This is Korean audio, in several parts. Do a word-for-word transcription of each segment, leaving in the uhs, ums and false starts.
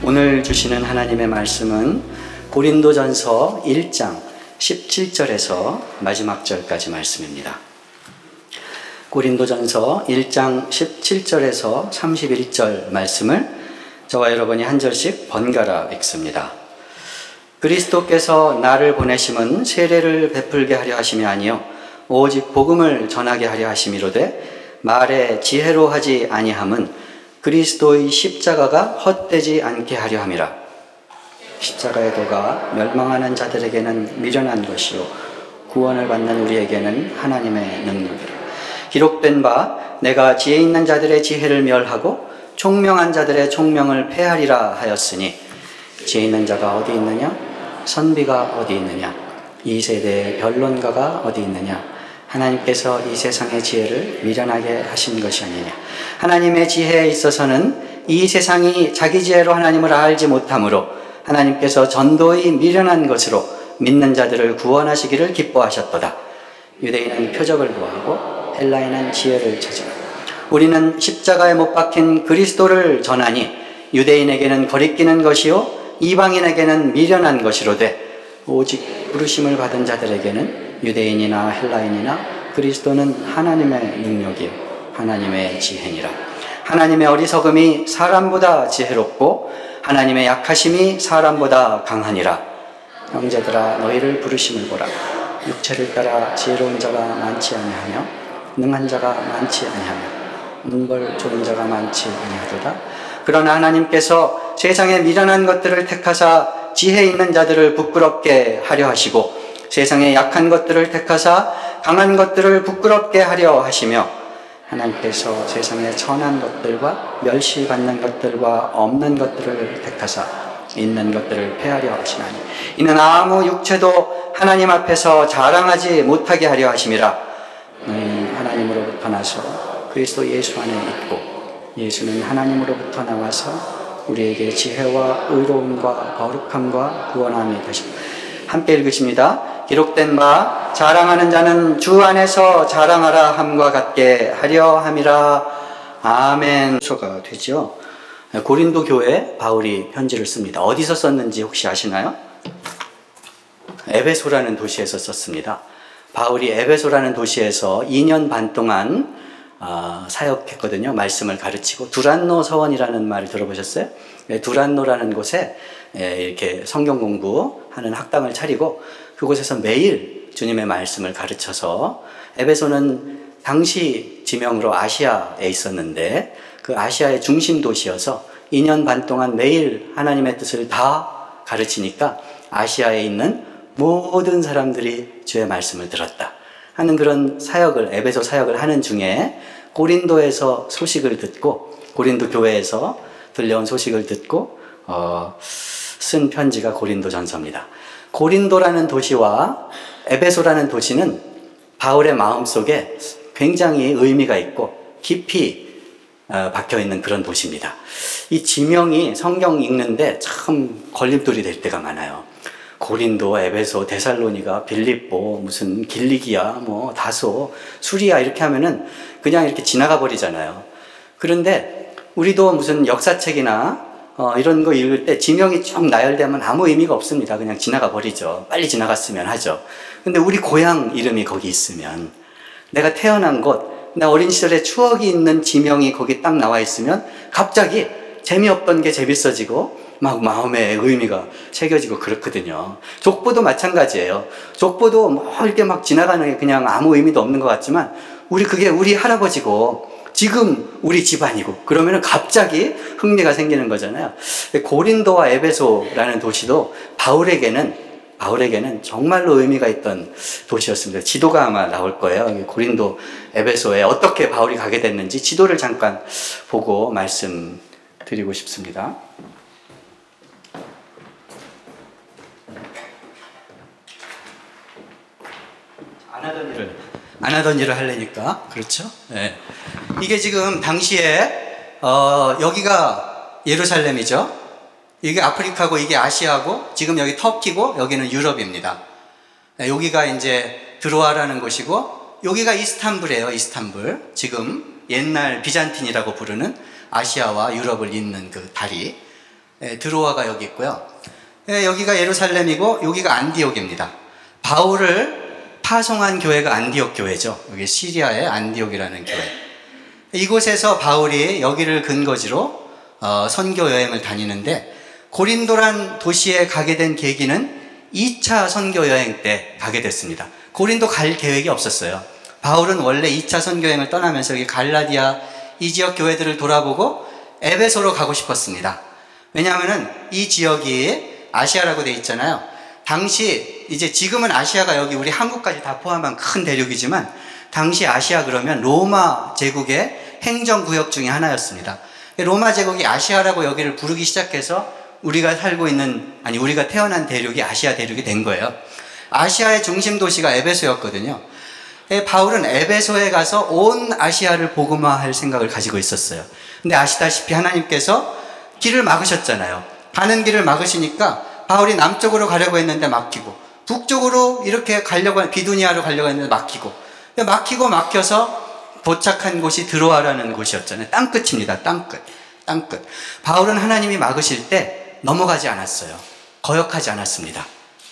오늘 주시는 하나님의 말씀은 고린도전서 일 장 십칠 절에서 마지막 절까지 말씀입니다. 고린도전서 일 장 십칠 절에서 삼십일 절 말씀을 저와 여러분이 한 절씩 번갈아 읽습니다. 그리스도께서 나를 보내심은 세례를 베풀게 하려 하심이 아니요 오직 복음을 전하게 하려 하심이로되 말에 지혜로 하지 아니함은 그리스도의 십자가가 헛되지 않게 하려 함이라. 십자가의 도가 멸망하는 자들에게는 미련한 것이요 구원을 받는 우리에게는 하나님의 능력이라. 기록된 바 내가 지혜 있는 자들의 지혜를 멸하고 총명한 자들의 총명을 폐하리라 하였으니 지혜 있는 자가 어디 있느냐? 선비가 어디 있느냐? 이 세대의 변론가가 어디 있느냐? 하나님께서 이 세상의 지혜를 미련하게 하신 것이 아니냐. 하나님의 지혜에 있어서는 이 세상이 자기 지혜로 하나님을 알지 못하므로 하나님께서 전도의 미련한 것으로 믿는 자들을 구원하시기를 기뻐하셨도다. 유대인은 표적을 구하고 헬라인은 지혜를 찾으라. 우리는 십자가에 못 박힌 그리스도를 전하니 유대인에게는 거리끼는 것이요 이방인에게는 미련한 것이로되 오직 부르심을 받은 자들에게는 유대인이나 헬라인이나 그리스도는 하나님의 능력이요 하나님의 지혜니라. 하나님의 어리석음이 사람보다 지혜롭고 하나님의 약하심이 사람보다 강하니라. 형제들아 너희를 부르심을 보라. 육체를 따라 지혜로운 자가 많지 아니하며 능한 자가 많지 아니하며 문벌 좋은 자가 많지 아니하도다. 그러나 하나님께서 세상의 미련한 것들을 택하사 지혜 있는 자들을 부끄럽게 하려 하시고 세상의 약한 것들을 택하사 강한 것들을 부끄럽게 하려 하시며 하나님께서 세상의 천한 것들과 멸시받는 것들과 없는 것들을 택하사 있는 것들을 폐하려 하시나니 이는 아무 육체도 하나님 앞에서 자랑하지 못하게 하려 하심이라. 너희는 하나님으로부터 나서 그리스도 예수 안에 있고 예수는 하나님으로부터 나와서 우리에게 지혜와 의로움과 거룩함과 구원함이 되십니다. 함께 읽으십니다. 기록된 바 자랑하는 자는 주 안에서 자랑하라 함과 같게 하려 함이라. 아멘. 소가 되죠. 고린도 교회에 바울이 편지를 씁니다. 어디서 썼는지 혹시 아시나요? 에베소라는 도시에서 썼습니다. 바울이 에베소라는 도시에서 이 년 반 동안 어, 사역했거든요. 말씀을 가르치고 두란노 서원이라는 말을 들어보셨어요? 네, 두란노라는 곳에 예, 이렇게 성경 공부하는 학당을 차리고 그곳에서 매일 주님의 말씀을 가르쳐서 에베소는 당시 지명으로 아시아에 있었는데 그 아시아의 중심 도시여서 이 년 반 동안 매일 하나님의 뜻을 다 가르치니까 아시아에 있는 모든 사람들이 주의 말씀을 들었다 하는 그런 사역을 에베소 사역을 하는 중에 고린도에서 소식을 듣고 고린도 교회에서 들려온 소식을 듣고 어, 쓴 편지가 고린도 전서입니다. 고린도라는 도시와 에베소라는 도시는 바울의 마음속에 굉장히 의미가 있고 깊이 어, 박혀있는 그런 도시입니다. 이 지명이 성경 읽는데 참 걸림돌이 될 때가 많아요. 고린도, 에베소, 데살로니가, 빌립보, 무슨 길리기아, 뭐 다소, 수리아 이렇게 하면은 그냥 이렇게 지나가 버리잖아요. 그런데 우리도 무슨 역사책이나 어, 이런 거 읽을 때 지명이 좀 나열되면 아무 의미가 없습니다. 그냥 지나가 버리죠. 빨리 지나갔으면 하죠. 근데 우리 고향 이름이 거기 있으면 내가 태어난 곳, 내 어린 시절의 추억이 있는 지명이 거기 딱 나와 있으면 갑자기 재미없던 게 재밌어지고 막 마음에 의미가 새겨지고 그렇거든요. 족보도 마찬가지예요. 족보도 뭐 이렇게 막 지나가는 게 그냥 아무 의미도 없는 것 같지만 우리 그게 우리 할아버지고 지금 우리 집안이고 그러면 갑자기 흥미가 생기는 거잖아요. 고린도와 에베소라는 도시도 바울에게는 바울에게는 정말로 의미가 있던 도시였습니다. 지도가 아마 나올 거예요. 고린도, 에베소에 어떻게 바울이 가게 됐는지 지도를 잠깐 보고 말씀드리고 싶습니다. 안 하던 일을 안 하던 일을 하려니까 그렇죠? 네. 이게 지금 당시에 어, 여기가 예루살렘이죠. 이게 아프리카고 이게 아시아고 지금 여기 터키고 여기는 유럽입니다. 네, 여기가 이제 드로아라는 곳이고 여기가 이스탄불이에요. 이스탄불. 지금 옛날 비잔틴이라고 부르는 아시아와 유럽을 잇는 그 다리. 예, 드로아가 여기 있고요. 예, 여기가 예루살렘이고 여기가 안디옥입니다. 바울을 파송한 교회가 안디옥 교회죠. 여기 시리아의 안디옥이라는 교회. 이곳에서 바울이 여기를 근거지로 어, 선교 여행을 다니는데, 고린도란 도시에 가게 된 계기는 이 차 선교 여행 때 가게 됐습니다. 고린도 갈 계획이 없었어요. 바울은 원래 이 차 선교 여행을 떠나면서 여기 갈라디아 이 지역 교회들을 돌아보고 에베소로 가고 싶었습니다. 왜냐하면은 이 지역이 아시아라고 돼 있잖아요. 당시 이제 지금은 아시아가 여기 우리 한국까지 다 포함한 큰 대륙이지만, 당시 아시아 그러면 로마 제국의 행정구역 중에 하나였습니다. 로마 제국이 아시아라고 여기를 부르기 시작해서 우리가 살고 있는, 아니 우리가 태어난 대륙이 아시아 대륙이 된 거예요. 아시아의 중심 도시가 에베소였거든요. 바울은 에베소에 가서 온 아시아를 복음화할 생각을 가지고 있었어요. 근데 아시다시피 하나님께서 길을 막으셨잖아요. 가는 길을 막으시니까 바울이 남쪽으로 가려고 했는데 막히고, 북쪽으로 이렇게 가려고, 비두니아로 가려고 했는데 막히고, 막히고 막혀서 도착한 곳이 드로아라는 곳이었잖아요. 땅끝입니다. 땅끝. 땅끝. 바울은 하나님이 막으실 때 넘어가지 않았어요. 거역하지 않았습니다.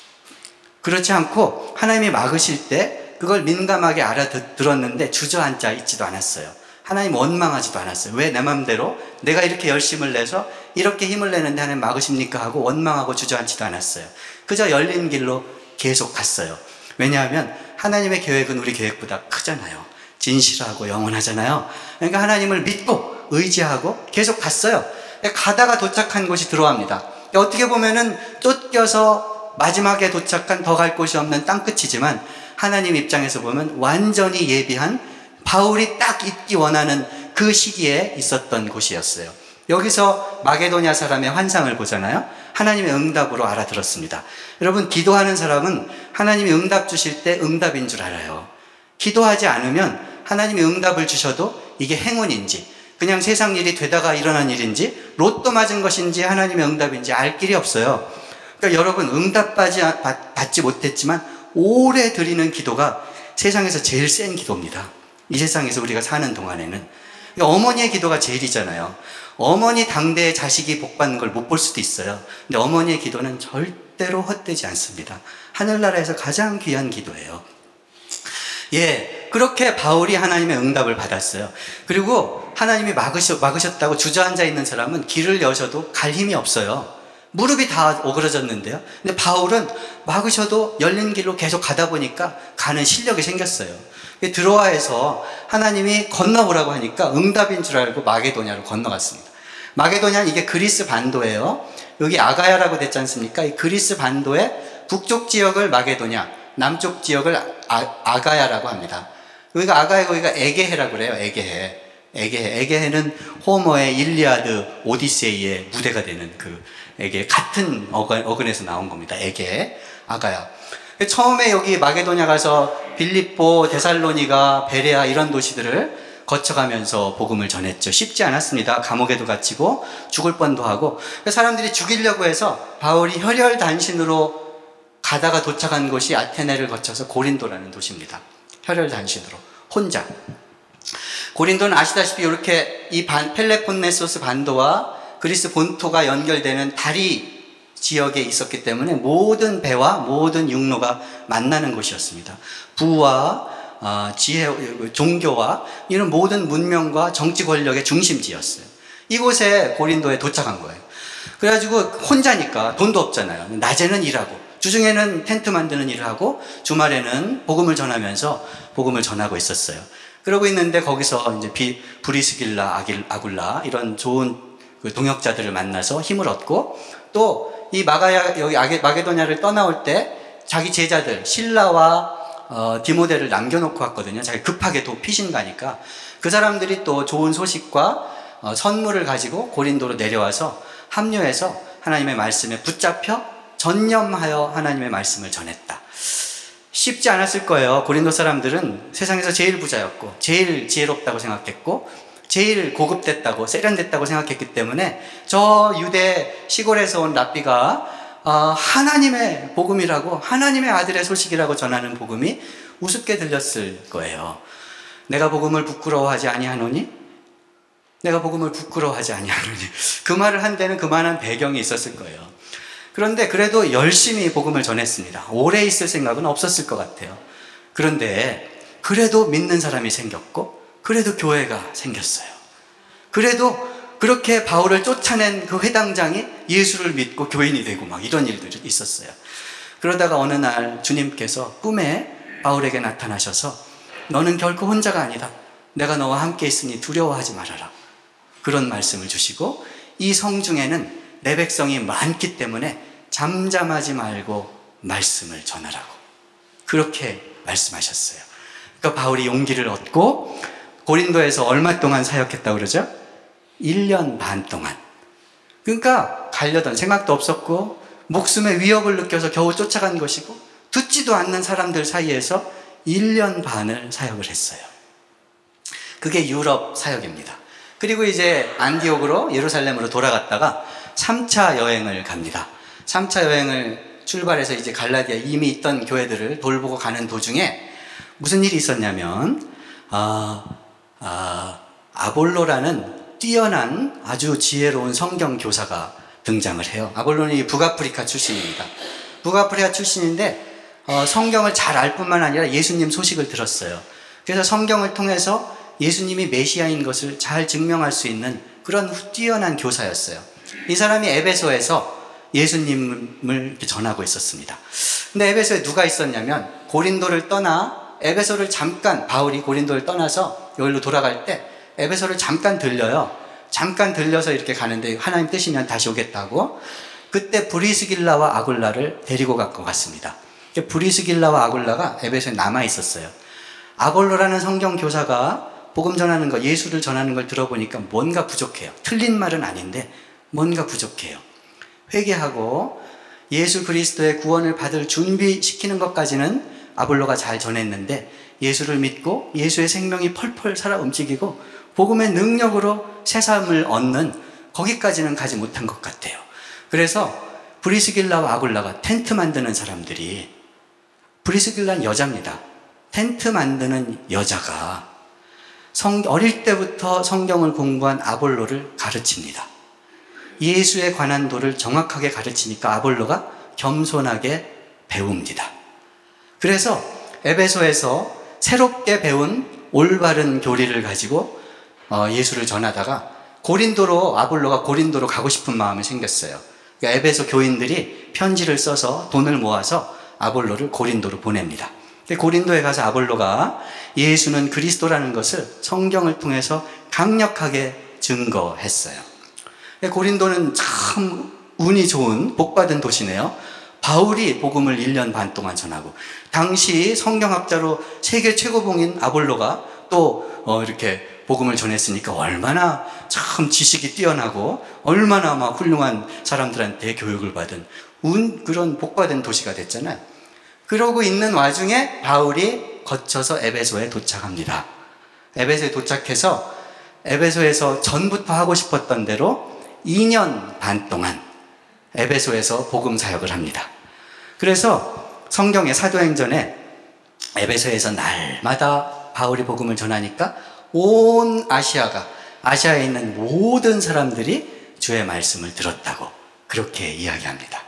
그렇지 않고 하나님이 막으실 때 그걸 민감하게 알아들었는데 주저앉아 있지도 않았어요. 하나님 원망하지도 않았어요. 왜 내 맘대로 내가 이렇게 열심을 내서 이렇게 힘을 내는데 하나님 막으십니까 하고 원망하고 주저앉지도 않았어요. 그저 열린 길로 계속 갔어요. 왜냐하면 하나님의 계획은 우리 계획보다 크잖아요. 진실하고 영원하잖아요. 그러니까 하나님을 믿고 의지하고 계속 갔어요. 가다가 도착한 곳이 드로아입니다. 어떻게 보면은 쫓겨서 마지막에 도착한 더 갈 곳이 없는 땅끝이지만, 하나님 입장에서 보면 완전히 예비한, 바울이 딱 있기 원하는 그 시기에 있었던 곳이었어요. 여기서 마게도냐 사람의 환상을 보잖아요. 하나님의 응답으로 알아들었습니다. 여러분, 기도하는 사람은 하나님이 응답 주실 때 응답인 줄 알아요. 기도하지 않으면 하나님이 응답을 주셔도 이게 행운인지, 그냥 세상 일이 되다가 일어난 일인지, 로또 맞은 것인지 하나님의 응답인지 알 길이 없어요. 그러니까 여러분, 응답받지 못했지만 오래 드리는 기도가 세상에서 제일 센 기도입니다. 이 세상에서 우리가 사는 동안에는. 그러니까 어머니의 기도가 제일이잖아요. 어머니 당대에 자식이 복받는 걸 못 볼 수도 있어요. 근데 어머니의 기도는 절대로 헛되지 않습니다. 하늘나라에서 가장 귀한 기도예요. 예, 그렇게 바울이 하나님의 응답을 받았어요. 그리고 하나님이 막으셨, 막으셨다고 주저앉아 있는 사람은 길을 여셔도 갈 힘이 없어요. 무릎이 다 오그러졌는데요. 근데 바울은 막으셔도 열린 길로 계속 가다 보니까 가는 실력이 생겼어요. 드로아에서 하나님이 건너보라고 하니까 응답인 줄 알고 마게도냐로 건너갔습니다. 마게도냐는 이게 그리스 반도예요. 여기 아가야라고 됐지 않습니까? 이 그리스 반도의 북쪽 지역을 마게도냐, 남쪽 지역을 아, 아가야라고 합니다. 여기가 아가야, 거기가 에게해라고 그래요. 에게해. 에게해. 에게해는 호머의 일리아드 오디세이의 무대가 되는 그 에게, 같은 어근, 어근에서 나온 겁니다. 에게해, 아가야. 처음에 여기 마게도냐 가서 빌립보, 데살로니가, 베레아 이런 도시들을 거쳐가면서 복음을 전했죠. 쉽지 않았습니다. 감옥에도 갇히고 죽을 뻔도 하고, 사람들이 죽이려고 해서 바울이 혈혈단신으로 가다가 도착한 곳이 아테네를 거쳐서 고린도라는 도시입니다. 혈혈단신으로 혼자. 고린도는 아시다시피 이렇게 이 반, 펠레폰네소스 반도와 그리스 본토가 연결되는 다리 지역에 있었기 때문에 모든 배와 모든 육로가 만나는 곳이었습니다. 부와 어, 지혜, 종교와 이런 모든 문명과 정치 권력의 중심지였어요. 이곳에 고린도에 도착한 거예요. 그래가지고 혼자니까 돈도 없잖아요. 낮에는 일하고, 주중에는 텐트 만드는 일을 하고, 주말에는 복음을 전하면서 복음을 전하고 있었어요. 그러고 있는데 거기서 이제 비, 브리스길라, 아길, 아굴라 이런 좋은 그 동역자들을 만나서 힘을 얻고, 또 이 마가야, 여기 마게도냐를 떠나올 때 자기 제자들 실라와 어, 디모데를 남겨놓고 왔거든요. 자기 급하게 도 피신 가니까 그 사람들이 또 좋은 소식과 어, 선물을 가지고 고린도로 내려와서 합류해서 하나님의 말씀에 붙잡혀 전념하여 하나님의 말씀을 전했다. 쉽지 않았을 거예요. 고린도 사람들은 세상에서 제일 부자였고 제일 지혜롭다고 생각했고 제일 고급됐다고, 세련됐다고 생각했기 때문에 저 유대 시골에서 온 랍비가 어, 하나님의 복음이라고, 하나님의 아들의 소식이라고 전하는 복음이 우습게 들렸을 거예요. 내가 복음을 부끄러워하지 아니하노니 내가 복음을 부끄러워하지 아니하노니. 그 말을 한 데는 그만한 배경이 있었을 거예요. 그런데 그래도 열심히 복음을 전했습니다. 오래 있을 생각은 없었을 것 같아요. 그런데 그래도 믿는 사람이 생겼고, 그래도 교회가 생겼어요. 그래도 그렇게 바울을 쫓아낸 그 회당장이 예수를 믿고 교인이 되고 막 이런 일들이 있었어요. 그러다가 어느 날 주님께서 꿈에 바울에게 나타나셔서 너는 결코 혼자가 아니다. 내가 너와 함께 있으니 두려워하지 말아라. 그런 말씀을 주시고, 이 성중에는 내 백성이 많기 때문에 잠잠하지 말고 말씀을 전하라고 그렇게 말씀하셨어요. 그러니까 바울이 용기를 얻고 고린도에서 얼마 동안 사역했다고 그러죠? 일 년 반 동안. 그러니까 가려던 생각도 없었고 목숨의 위협을 느껴서 겨우 쫓아간 것이고 듣지도 않는 사람들 사이에서 일 년 반을 사역을 했어요. 그게 유럽 사역입니다. 그리고 이제 안디옥으로 예루살렘으로 돌아갔다가 삼 차 여행을 갑니다. 삼 차 여행을 출발해서 이제 갈라디아 이미 있던 교회들을 돌보고 가는 도중에 무슨 일이 있었냐면 아, 아, 아볼로라는 뛰어난 아주 지혜로운 성경 교사가 등장을 해요. 아볼로는 북아프리카 출신입니다. 북아프리카 출신인데 어, 성경을 잘 알 뿐만 아니라 예수님 소식을 들었어요. 그래서 성경을 통해서 예수님이 메시아인 것을 잘 증명할 수 있는 그런 뛰어난 교사였어요. 이 사람이 에베소에서 예수님을 이렇게 전하고 있었습니다. 근데 에베소에 누가 있었냐면 고린도를 떠나 에베소를 잠깐, 바울이 고린도를 떠나서 여기로 돌아갈 때 에베소를 잠깐 들려요. 잠깐 들려서 이렇게 가는데 하나님 뜻이면 다시 오겠다고. 그때 브리스길라와 아굴라를 데리고 갈 것 같습니다. 브리스길라와 아굴라가 에베소에 남아 있었어요. 아볼로라는 성경 교사가 복음 전하는 거, 예수를 전하는 걸 들어보니까 뭔가 부족해요. 틀린 말은 아닌데 뭔가 부족해요. 회개하고 예수 그리스도의 구원을 받을 준비시키는 것까지는 아볼로가 잘 전했는데 예수를 믿고 예수의 생명이 펄펄 살아 움직이고 복음의 능력으로 새삼을 얻는 거기까지는 가지 못한 것 같아요. 그래서 브리스길라와 아굴라가 텐트 만드는 사람들이, 브리스길라는 여자입니다. 텐트 만드는 여자가 성, 어릴 때부터 성경을 공부한 아볼로를 가르칩니다. 예수에 관한 도를 정확하게 가르치니까 아볼로가 겸손하게 배웁니다. 그래서 에베소에서 새롭게 배운 올바른 교리를 가지고 예수를 전하다가 고린도로, 아볼로가 고린도로 가고 싶은 마음이 생겼어요. 그러니까 에베소 교인들이 편지를 써서 돈을 모아서 아볼로를 고린도로 보냅니다. 고린도에 가서 아볼로가 예수는 그리스도라는 것을 성경을 통해서 강력하게 증거했어요. 고린도는 참 운이 좋은 복받은 도시네요. 바울이 복음을 일 년 반 동안 전하고, 당시 성경학자로 세계 최고봉인 아볼로가 또 어 이렇게 복음을 전했으니까 얼마나 참 지식이 뛰어나고 얼마나 막 훌륭한 사람들한테 교육을 받은 운, 그런 복받은 도시가 됐잖아요. 그러고 있는 와중에 바울이 거쳐서 에베소에 도착합니다. 에베소에 도착해서 에베소에서 전부터 하고 싶었던 대로 이 년 반 동안 에베소에서 복음 사역을 합니다. 그래서 성경의 사도행전에 에베소에서 날마다 바울이 복음을 전하니까 온 아시아가, 아시아에 있는 모든 사람들이 주의 말씀을 들었다고 그렇게 이야기합니다.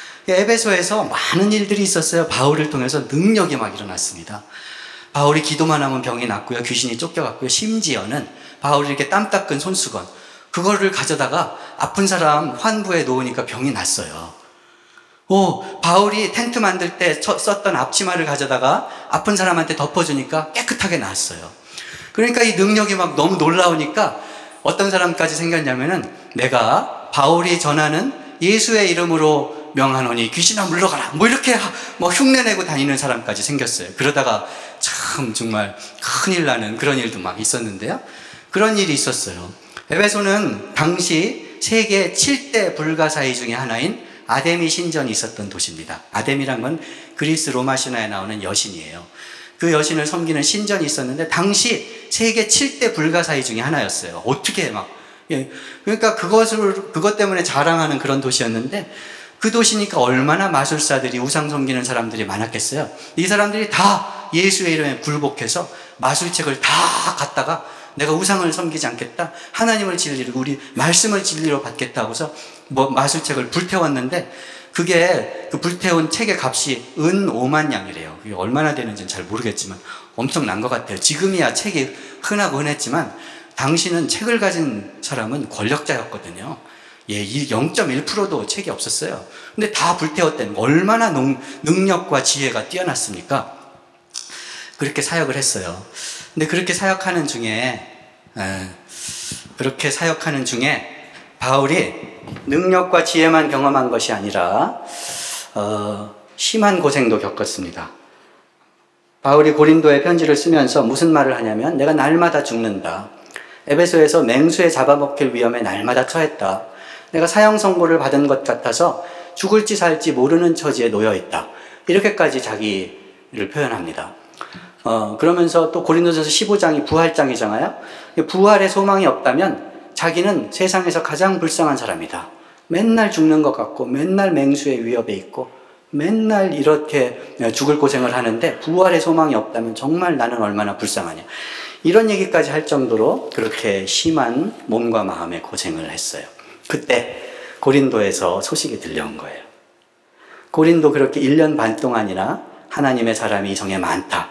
에베소에서 많은 일들이 있었어요. 바울을 통해서 능력이 막 일어났습니다. 바울이 기도만 하면 병이 낫고요, 귀신이 쫓겨갔고요, 심지어는 바울이 이렇게 땀 닦은 손수건, 그거를 가져다가 아픈 사람 환부에 놓으니까 병이 났어요. 오, 바울이 텐트 만들 때 썼던 앞치마를 가져다가 아픈 사람한테 덮어주니까 깨끗하게 나았어요. 그러니까 이 능력이 막 너무 놀라우니까 어떤 사람까지 생겼냐면은, 내가 바울이 전하는 예수의 이름으로 명하노니 귀신아 물러가라, 뭐 이렇게 뭐 흉내내고 다니는 사람까지 생겼어요. 그러다가 참 정말 큰일 나는 그런 일도 막 있었는데요. 그런 일이 있었어요. 에베소는 당시 세계 칠 대 불가사의 중에 하나인 아데미 신전이 있었던 도시입니다. 아데미란 건 그리스 로마 신화에 나오는 여신이에요. 그 여신을 섬기는 신전이 있었는데 당시 세계 칠 대 불가사의 중에 하나였어요. 어떻게 막, 예. 그러니까 그것을, 그것 때문에 자랑하는 그런 도시였는데, 그 도시니까 얼마나 마술사들이, 우상 섬기는 사람들이 많았겠어요. 이 사람들이 다 예수의 이름에 굴복해서 마술책을 다 갖다가 내가 우상을 섬기지 않겠다. 하나님을 진리로, 우리 말씀을 진리로 받겠다 하고서 뭐 마술책을 불태웠는데 그게 그 불태운 책의 값이 은 오만 양이래요. 그게 얼마나 되는지는 잘 모르겠지만 엄청난 것 같아요. 지금이야 책이 흔하고 흔했지만 당시는 책을 가진 사람은 권력자였거든요. 예, 이 영 점 일 퍼센트도 책이 없었어요. 근데 다 불태웠다는 거. 얼마나 농, 능력과 지혜가 뛰어났습니까? 그렇게 사역을 했어요. 근데 그렇게 사역하는 중에, 에, 그렇게 사역하는 중에 바울이 능력과 지혜만 경험한 것이 아니라 어, 심한 고생도 겪었습니다. 바울이 고린도에 편지를 쓰면서 무슨 말을 하냐면 내가 날마다 죽는다. 에베소에서 맹수에 잡아먹힐 위험에 날마다 처했다. 내가 사형 선고를 받은 것 같아서 죽을지 살지 모르는 처지에 놓여 있다. 이렇게까지 자기를 표현합니다. 어, 그러면서 또 고린도전서 십오 장이 부활장이잖아요. 부활의 소망이 없다면 자기는 세상에서 가장 불쌍한 사람이다. 맨날 죽는 것 같고 맨날 맹수의 위협에 있고 맨날 이렇게 죽을 고생을 하는데 부활의 소망이 없다면 정말 나는 얼마나 불쌍하냐. 이런 얘기까지 할 정도로 그렇게 심한 몸과 마음의 고생을 했어요. 그때 고린도에서 소식이 들려온 거예요. 고린도 그렇게 일 년 반 동안이나 하나님의 사람이 이 성에 많다.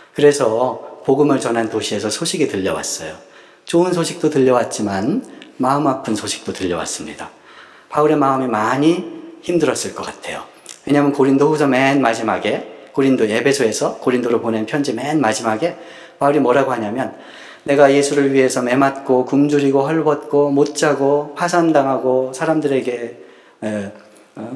그래서 복음을 전한 도시에서 소식이 들려왔어요. 좋은 소식도 들려왔지만 마음 아픈 소식도 들려왔습니다. 바울의 마음이 많이 힘들었을 것 같아요. 왜냐하면 고린도 후서 맨 마지막에 고린도 에베소에서 고린도로 보낸 편지 맨 마지막에 바울이 뭐라고 하냐면 내가 예수를 위해서 매맞고 굶주리고 헐벗고 못 자고 파산당하고 사람들에게 에, 어,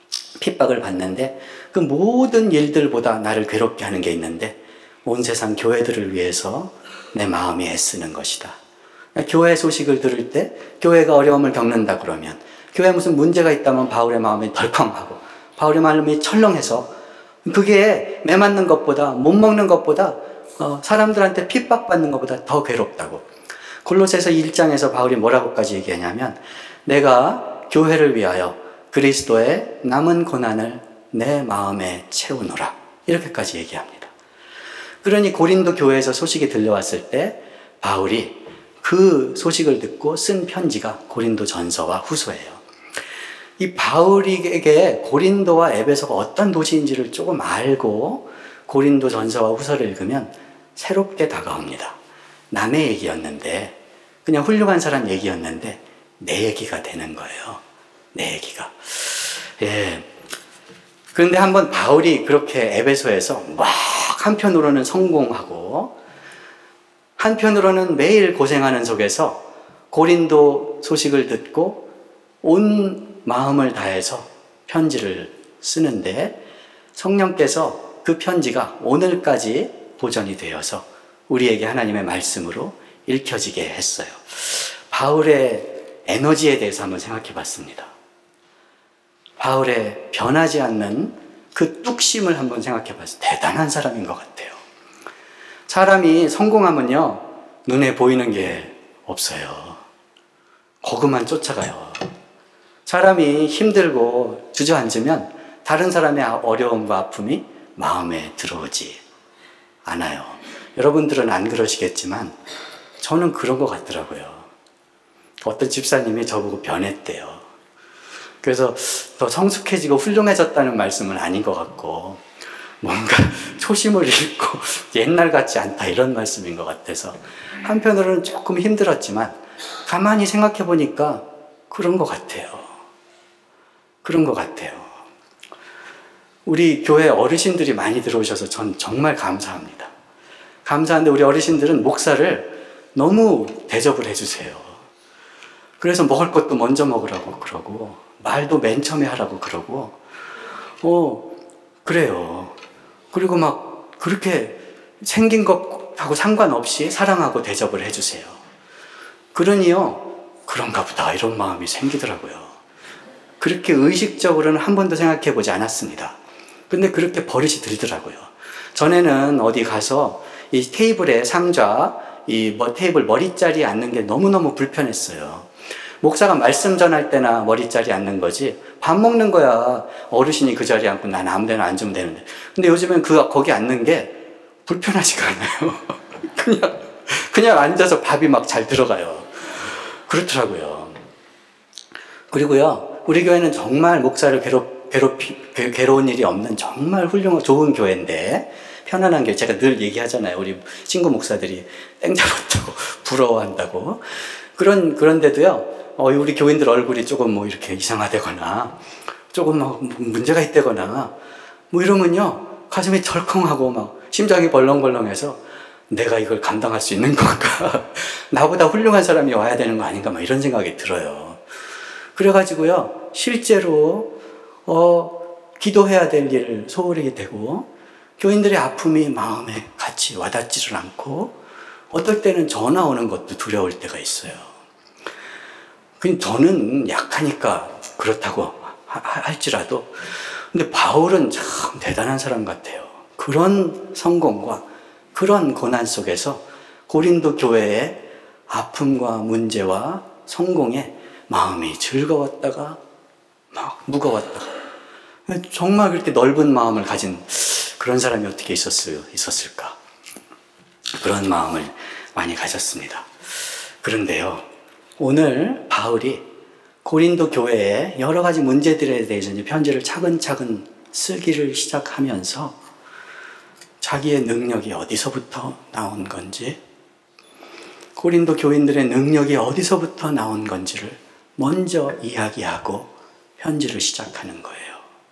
핍박을 받는데 그 모든 일들보다 나를 괴롭게 하는 게 있는데 온 세상 교회들을 위해서 내 마음이 애쓰는 것이다. 교회 소식을 들을 때 교회가 어려움을 겪는다 그러면 교회에 무슨 문제가 있다면 바울의 마음이 덜컹하고 바울의 마음이 철렁해서 그게 매맞는 것보다 못 먹는 것보다 어, 사람들한테 핍박받는 것보다 더 괴롭다고. 골로새서 일 장에서 바울이 뭐라고까지 얘기하냐면 내가 교회를 위하여 그리스도의 남은 고난을 내 마음에 채우노라. 이렇게까지 얘기합니다. 그러니 고린도 교회에서 소식이 들려왔을 때 바울이 그 소식을 듣고 쓴 편지가 고린도 전서와 후서예요. 이 바울에게 고린도와 에베소가 어떤 도시인지를 조금 알고 고린도 전서와 후서를 읽으면 새롭게 다가옵니다. 남의 얘기였는데 그냥 훌륭한 사람 얘기였는데 내 얘기가 되는 거예요. 내 얘기가. 예. 그런데 한번 바울이 그렇게 에베소에서 막 한편으로는 성공하고 한편으로는 매일 고생하는 속에서 고린도 소식을 듣고 온 마음을 다해서 편지를 쓰는데 성령께서 그 편지가 오늘까지 보존이 되어서 우리에게 하나님의 말씀으로 읽혀지게 했어요. 바울의 에너지에 대해서 한번 생각해 봤습니다. 바울의 변하지 않는 그 뚝심을 한번 생각해 봤어요. 대단한 사람인 것 같아요. 사람이 성공하면요, 눈에 보이는 게 없어요. 거그만 쫓아가요. 사람이 힘들고 주저앉으면 다른 사람의 어려움과 아픔이 마음에 들어오지 않아요. 여러분들은 안 그러시겠지만 저는 그런 것 같더라고요. 어떤 집사님이 저보고 변했대요. 그래서 더 성숙해지고 훌륭해졌다는 말씀은 아닌 것 같고 뭔가 초심을 잃고 옛날 같지 않다 이런 말씀인 것 같아서 한편으로는 조금 힘들었지만 가만히 생각해 보니까 그런 것 같아요. 그런 것 같아요. 우리 교회 어르신들이 많이 들어오셔서 전 정말 감사합니다. 감사한데 우리 어르신들은 목사를 너무 대접을 해주세요. 그래서 먹을 것도 먼저 먹으라고 그러고 말도 맨 처음에 하라고 그러고 어 그래요. 그리고 막 그렇게 생긴 것하고 상관없이 사랑하고 대접을 해주세요. 그러니요 그런가 보다 이런 마음이 생기더라고요. 그렇게 의식적으로는 한 번도 생각해 보지 않았습니다. 근데 그렇게 버릇이 들더라고요. 전에는 어디 가서 이 테이블에 상자, 이 뭐 테이블 머리자리에 앉는 게 너무너무 불편했어요. 목사가 말씀 전할 때나 머리자리에 앉는 거지 밥 먹는 거야 어르신이 그 자리에 앉고 난 아무 데나 앉으면 되는데 근데 요즘엔 그 거기 앉는 게 불편하지가 않아요. 그냥 그냥 앉아서 밥이 막 잘 들어가요. 그렇더라고요. 그리고요, 우리 교회는 정말 목사를 괴롭, 괴롭히, 괴로운 일이 없는 정말 훌륭한 좋은 교회인데, 편안한 교회. 제가 늘 얘기하잖아요. 우리 친구 목사들이 땡 잡았다고 부러워한다고. 그런, 그런데도요, 어, 우리 교인들 얼굴이 조금 뭐 이렇게 이상하다거나, 조금 막 문제가 있다거나, 뭐 이러면요, 가슴이 덜컹하고 막 심장이 벌렁벌렁해서 내가 이걸 감당할 수 있는 건가? 나보다 훌륭한 사람이 와야 되는 거 아닌가? 막 이런 생각이 들어요. 그래가지고요, 실제로, 어, 기도해야 될 일을 소홀히 되고, 교인들의 아픔이 마음에 같이 와닿지를 않고, 어떨 때는 전화 오는 것도 두려울 때가 있어요. 그냥 저는 약하니까 그렇다고 할지라도, 근데 바울은 참 대단한 사람 같아요. 그런 성공과 그런 고난 속에서 고린도 교회의 아픔과 문제와 성공에 마음이 즐거웠다가 막 무거웠다가, 정말 그렇게 넓은 마음을 가진 그런 사람이 어떻게 있었을, 있었을까? 그런 마음을 많이 가졌습니다. 그런데요, 오늘 바울이 고린도 교회의 여러 가지 문제들에 대해서 이제 편지를 차근차근 쓰기를 시작하면서 자기의 능력이 어디서부터 나온 건지, 고린도 교인들의 능력이 어디서부터 나온 건지를 먼저 이야기하고 편지를 시작하는 거예요.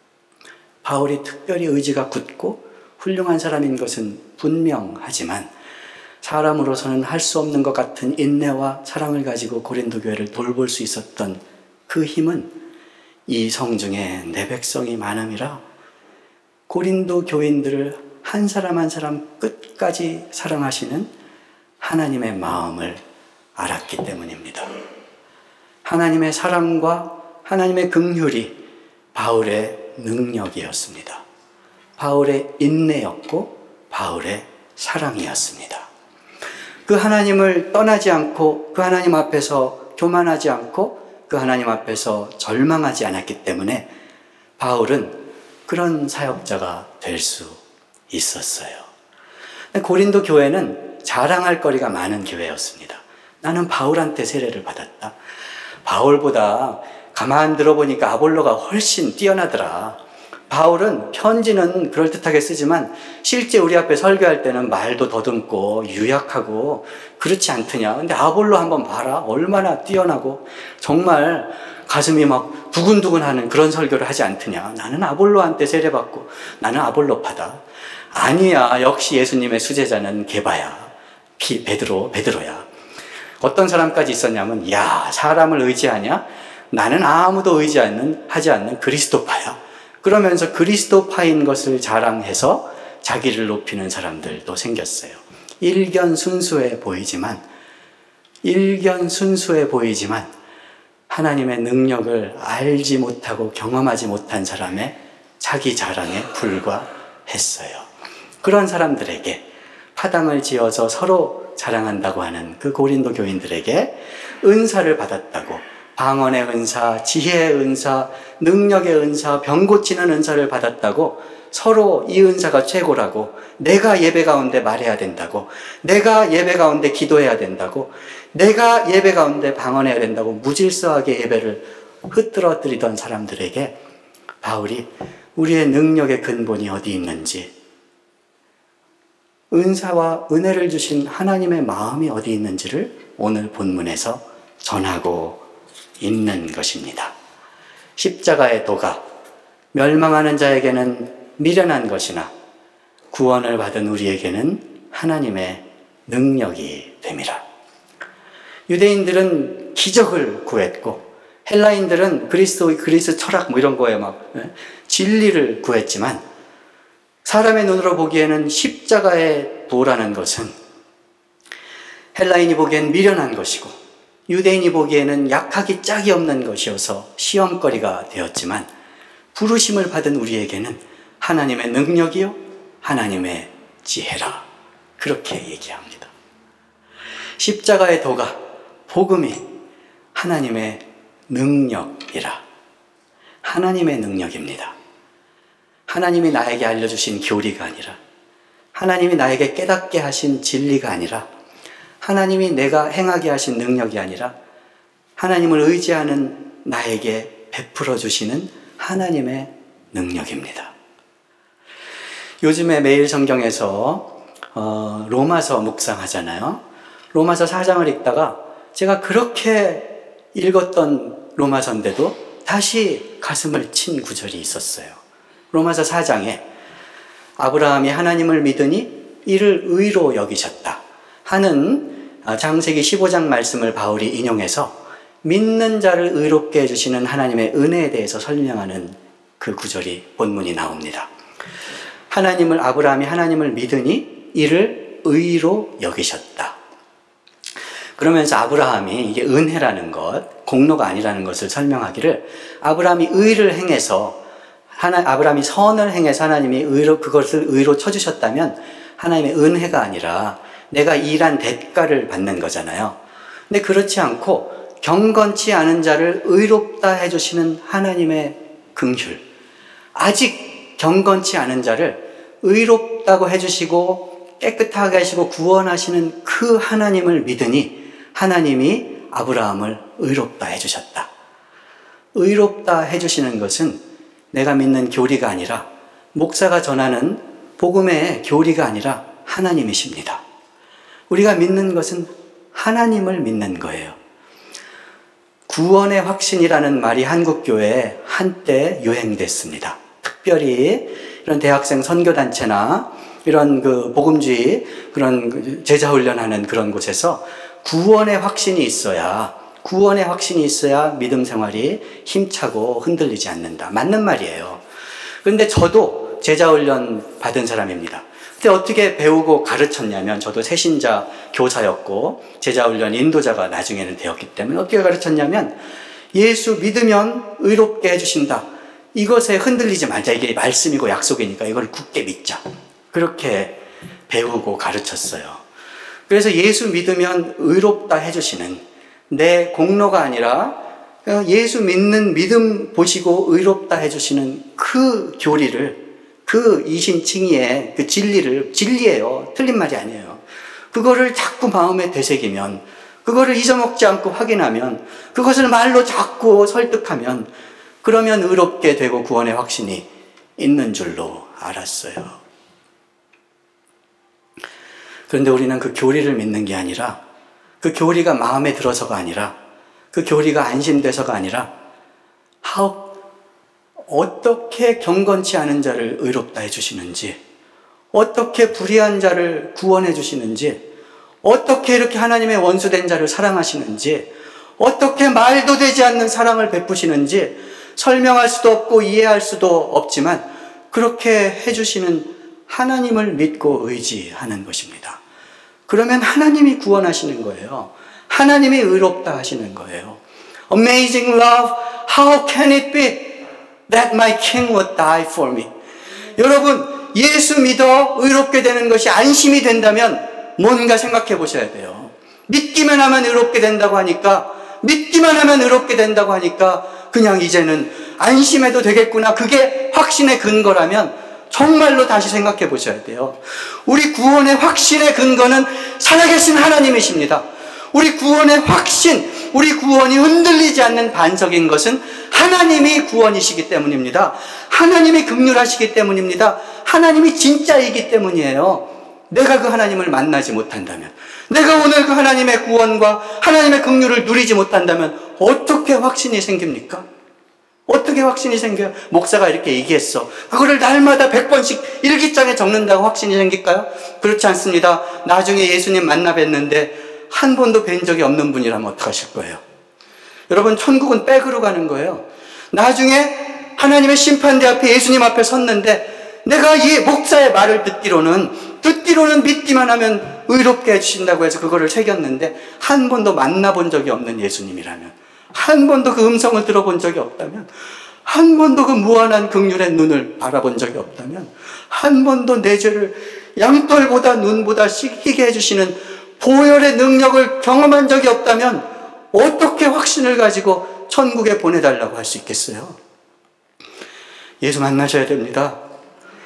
바울이 특별히 의지가 굳고 훌륭한 사람인 것은 분명하지만 사람으로서는 할 수 없는 것 같은 인내와 사랑을 가지고 고린도 교회를 돌볼 수 있었던 그 힘은 이 성중에 내 백성이 많음이라 고린도 교인들을 한 사람 한 사람 끝까지 사랑하시는 하나님의 마음을 알았기 때문입니다. 하나님의 사랑과 하나님의 긍휼이 바울의 능력이었습니다. 바울의 인내였고 바울의 사랑이었습니다. 그 하나님을 떠나지 않고 그 하나님 앞에서 교만하지 않고 그 하나님 앞에서 절망하지 않았기 때문에 바울은 그런 사역자가 될 수 있었어요. 고린도 교회는 자랑할 거리가 많은 교회였습니다. 나는 바울한테 세례를 받았다. 바울보다 가만 들어보니까 아볼로가 훨씬 뛰어나더라. 바울은 편지는 그럴듯하게 쓰지만 실제 우리 앞에 설교할 때는 말도 더듬고 유약하고 그렇지 않더냐. 근데 아볼로 한번 봐라. 얼마나 뛰어나고 정말 가슴이 막 두근두근하는 그런 설교를 하지 않더냐. 나는 아볼로한테 세례받고 나는 아볼로파다. 아니야. 역시 예수님의 수제자는 게바야. 비, 베드로, 베드로야. 어떤 사람까지 있었냐면, 야, 사람을 의지하냐? 나는 아무도 의지 않는, 하지 않는 그리스도파야. 그러면서 그리스도파인 것을 자랑해서 자기를 높이는 사람들도 생겼어요. 일견 순수해 보이지만, 일견 순수해 보이지만, 하나님의 능력을 알지 못하고 경험하지 못한 사람의 자기 자랑에 불과했어요. 그런 사람들에게 파당을 지어서 서로 자랑한다고 하는 그 고린도 교인들에게 은사를 받았다고, 방언의 은사, 지혜의 은사, 능력의 은사, 병 고치는 은사를 받았다고 서로 이 은사가 최고라고, 내가 예배 가운데 말해야 된다고, 내가 예배 가운데 기도해야 된다고, 내가 예배 가운데 방언해야 된다고 무질서하게 예배를 흐트러뜨리던 사람들에게 바울이 우리의 능력의 근본이 어디 있는지, 은사와 은혜를 주신 하나님의 마음이 어디 있는지를 오늘 본문에서 전하고 있는 것입니다. 십자가의 도가 멸망하는 자에게는 미련한 것이나 구원을 받은 우리에게는 하나님의 능력이 됨이라. 유대인들은 기적을 구했고 헬라인들은 그리스도, 그리스 철학 뭐 이런 거에 막 진리를 구했지만 사람의 눈으로 보기에는 십자가의 도라는 것은 헬라인이 보기엔 미련한 것이고 유대인이 보기에는 약하기 짝이 없는 것이어서 시험거리가 되었지만 부르심을 받은 우리에게는 하나님의 능력이요 하나님의 지혜라, 그렇게 얘기합니다. 십자가의 도가, 복음이 하나님의 능력이라. 하나님의 능력입니다. 하나님이 나에게 알려주신 교리가 아니라, 하나님이 나에게 깨닫게 하신 진리가 아니라 하나님이 내가 행하게 하신 능력이 아니라 하나님을 의지하는 나에게 베풀어 주시는 하나님의 능력입니다. 요즘에 매일 성경에서 어, 로마서 묵상하잖아요. 로마서 사 장을 읽다가 제가 그렇게 읽었던 로마서인데도 다시 가슴을 친 구절이 있었어요. 로마서 사 장에 아브라함이 하나님을 믿으니 이를 의로 여기셨다 하는 창세기 십오 장 말씀을 바울이 인용해서 믿는 자를 의롭게 해주시는 하나님의 은혜에 대해서 설명하는 그 구절이 본문이 나옵니다. 하나님을, 아브라함이 하나님을 믿으니 이를 의로 여기셨다. 그러면서 아브라함이 이게 은혜라는 것, 공로가 아니라는 것을 설명하기를 아브라함이 의를 행해서 하나, 아브라함이 선을 행해서 하나님이 의로, 그것을 의로 쳐주셨다면 하나님의 은혜가 아니라 내가 일한 대가를 받는 거잖아요. 근데 그렇지 않고 경건치 않은 자를 의롭다 해주시는 하나님의 긍휼, 아직 경건치 않은 자를 의롭다고 해주시고 깨끗하게 하시고 구원하시는 그 하나님을 믿으니 하나님이 아브라함을 의롭다 해주셨다. 의롭다 해주시는 것은 내가 믿는 교리가 아니라 목사가 전하는 복음의 교리가 아니라 하나님이십니다. 우리가 믿는 것은 하나님을 믿는 거예요. 구원의 확신이라는 말이 한국교회에 한때 유행됐습니다. 특별히 이런 대학생 선교단체나 이런 그 복음주의 그런 제자훈련하는 그런 곳에서 구원의 확신이 있어야, 구원의 확신이 있어야 믿음 생활이 힘차고 흔들리지 않는다. 맞는 말이에요. 그런데 저도 제자훈련 받은 사람입니다. 근데 어떻게 배우고 가르쳤냐면, 저도 새신자 교사였고 제자훈련 인도자가 나중에는 되었기 때문에 어떻게 가르쳤냐면, 예수 믿으면 의롭게 해주신다. 이것에 흔들리지 말자. 이게 말씀이고 약속이니까 이걸 굳게 믿자. 그렇게 배우고 가르쳤어요. 그래서 예수 믿으면 의롭다 해주시는, 내 공로가 아니라 예수 믿는 믿음 보시고 의롭다 해주시는 그 교리를, 그 이신칭의의 그 진리를, 진리예요. 틀린 말이 아니에요. 그거를 자꾸 마음에 되새기면, 그거를 잊어먹지 않고 확인하면, 그것을 말로 자꾸 설득하면, 그러면 의롭게 되고 구원의 확신이 있는 줄로 알았어요. 그런데 우리는 그 교리를 믿는 게 아니라, 그 교리가 마음에 들어서가 아니라, 그 교리가 안심돼서가 아니라, how 어떻게 경건치 않은 자를 의롭다 해주시는지, 어떻게 불의한 자를 구원해 주시는지, 어떻게 이렇게 하나님의 원수된 자를 사랑하시는지, 어떻게 말도 되지 않는 사랑을 베푸시는지 설명할 수도 없고 이해할 수도 없지만 그렇게 해주시는 하나님을 믿고 의지하는 것입니다. 그러면 하나님이 구원하시는 거예요. 하나님이 의롭다 하시는 거예요. Amazing love, how can it be that my king would die for me? 여러분, 예수 믿어 의롭게 되는 것이 안심이 된다면 뭔가 생각해 보셔야 돼요. 믿기만 하면 의롭게 된다고 하니까, 믿기만 하면 의롭게 된다고 하니까 그냥 이제는 안심해도 되겠구나, 그게 확신의 근거라면 정말로 다시 생각해 보셔야 돼요. 우리 구원의 확신의 근거는 살아계신 하나님이십니다. 우리 구원의 확신, 우리 구원이 흔들리지 않는 반석인 것은 하나님이 구원이시기 때문입니다. 하나님이 긍휼하시기 때문입니다. 하나님이 진짜이기 때문이에요. 내가 그 하나님을 만나지 못한다면, 내가 오늘 그 하나님의 구원과 하나님의 긍휼을 누리지 못한다면 어떻게 확신이 생깁니까? 어떻게 확신이 생겨요? 목사가 이렇게 얘기했어. 그거를 날마다 백 번씩 일기장에 적는다고 확신이 생길까요? 그렇지 않습니다. 나중에 예수님 만나 뵀는데 한 번도 뵌 적이 없는 분이라면 어떡하실 거예요? 여러분, 천국은 백으로 가는 거예요. 나중에 하나님의 심판대 앞에 예수님 앞에 섰는데 내가 이 목사의 말을 듣기로는 듣기로는 믿기만 하면 의롭게 해주신다고 해서 그거를 새겼는데 한 번도 만나본 적이 없는 예수님이라면, 한 번도 그 음성을 들어본 적이 없다면, 한 번도 그 무한한 긍휼의 눈을 바라본 적이 없다면, 한 번도 내 죄를 양털보다 눈보다 희게 해주시는 보혈의 능력을 경험한 적이 없다면 어떻게 확신을 가지고 천국에 보내달라고 할 수 있겠어요? 예수 만나셔야 됩니다.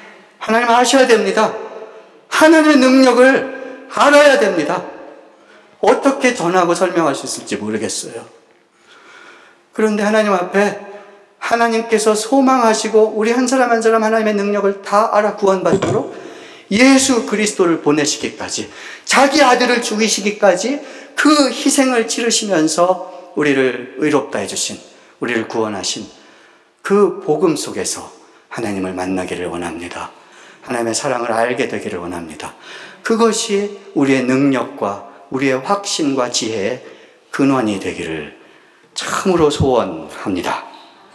하나님 아셔야 됩니다. 하나님의 능력을 알아야 됩니다. 어떻게 전하고 설명할 수 있을지 모르겠어요. 그런데 하나님 앞에 하나님께서 소망하시고 우리 한 사람 한 사람 하나님의 능력을 다 알아 구원받도록 예수 그리스도를 보내시기까지, 자기 아들을 죽이시기까지 그 희생을 치르시면서 우리를 의롭다 해주신, 우리를 구원하신 그 복음 속에서 하나님을 만나기를 원합니다. 하나님의 사랑을 알게 되기를 원합니다. 그것이 우리의 능력과 우리의 확신과 지혜의 근원이 되기를 참으로 소원합니다.